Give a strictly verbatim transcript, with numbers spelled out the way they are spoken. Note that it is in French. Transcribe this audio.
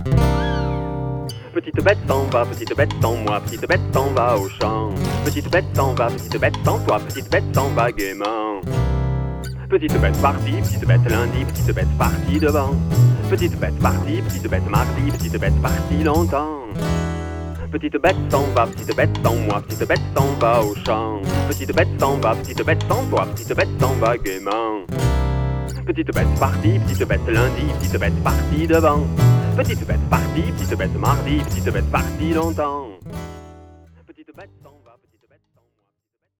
Petite bête s'en va, petite bête sans moi, petite bête s'en va au champ. Petite bête s'en va, petite bête sans toi, petite bête s'en va gaiement. Petite bête partie, petite bête lundi, petite bête partie devant. Petite bête partie, petite bête mardi, petite bête partie longtemps. Petite bête s'en va, petite bête sans moi, petite bête s'en va au champ. Petite bête s'en va, petite bête sans toi, petite bête s'en va gaiement. Petite bête partie, petite bête lundi, petite bête partie devant. Petite bête partie, petite bête mardi, petite bête partie longtemps. Petite bête sans